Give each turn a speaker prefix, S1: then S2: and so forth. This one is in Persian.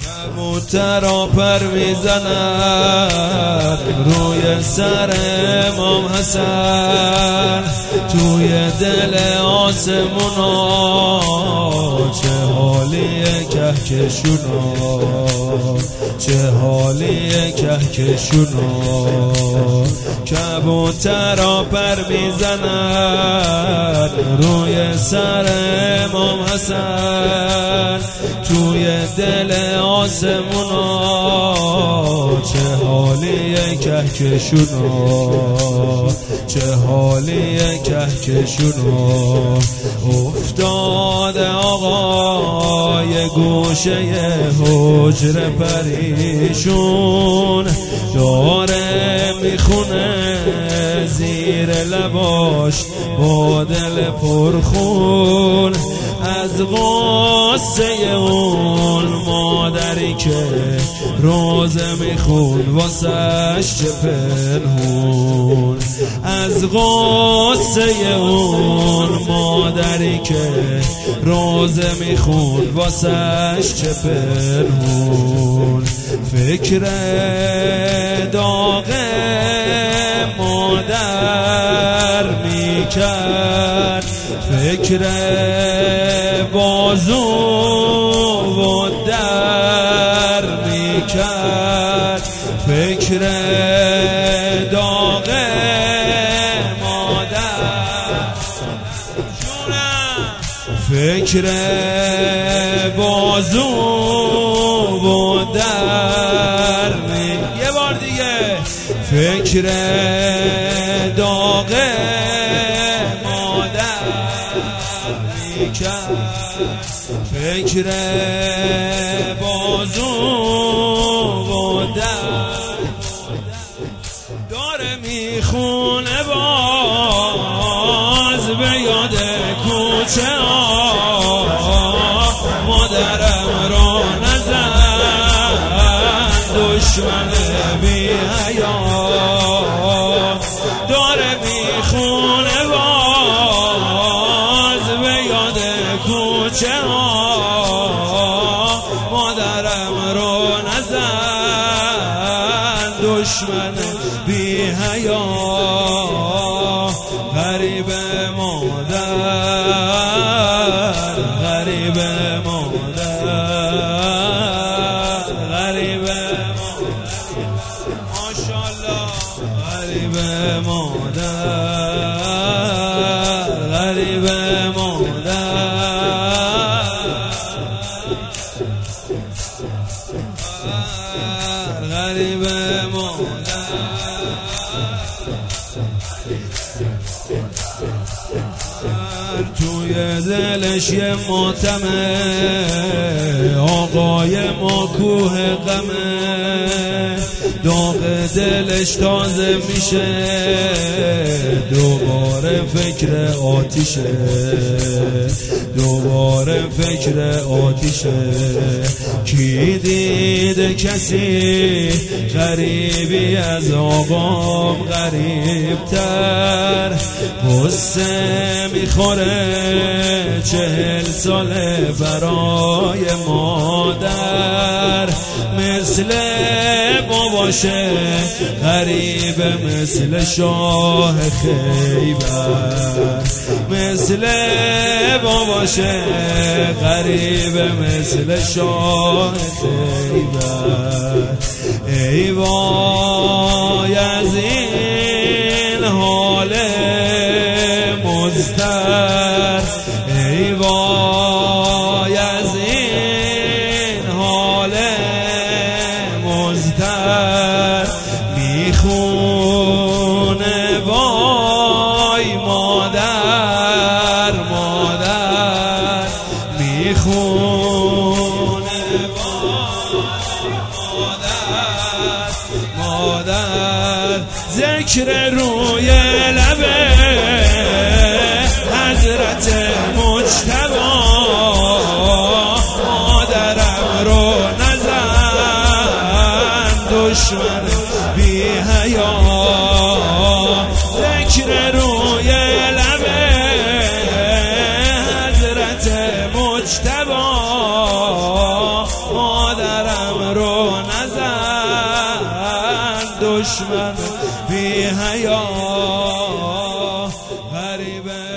S1: کبوترا پر میزنن روی سر امام حسن، توی دل آسمونا چه حالیه کهکشونا، چه حالیه کهکشونا. کبوترا پر میزنن روی سر امام حسن، توی دل آسمونا چه حالیه کهکشونا، چه حالیه کهکشونا. افتاده آقای گوشه حجره پریشون، داره میخونه زیر لباش با دل پرخون، از غصه اون مادری که روزه میخون واسش چه پنهون، از غصه اون مادری که روزه میخون واسش چه پنهون. فکر داغ مادر میکرد، فکر بازو و در میکرد، فکر داغ مادر، فکر بازو و در یه بار دیگه، فکر داغ فکر بازو و در داره میخونه باز به یاد کوچه ها، مادرم رو نزن دشمن بی حیا، داره میخونه باز به یاد کوچه ها، مادرم رو نزن دشمن بی حیا. غریب مادر، غریب مادر، غریب مادر، ماشاءالله، غریب مادر، غریب غریب مادر. توی دلش یه ماتمه، آقای ما کوه غمه، داغ دلش تازه میشه، دوباره فکر آتیشه، دوباره فکر آتیشه. کی دیده کسی غریبی از آقام غریبتر، قصه میخوره 40 ساله برای مادر، مثل باباشه غریب، مثل شاه خیبر، مثل باباشه غریب، مثل شاه خیبر. ای وای از این حال مضطر، ای وای از این حال مضطر، میخونه وای مادر، مادر میخونه وای مادر، مادر. ذکر روی لبه حضرت مجتبی، مادرم رو نزن دشمن بی حیا. ذکر روی لبه حضرت مجتبی، مادرم دشمن بی حیا غریبه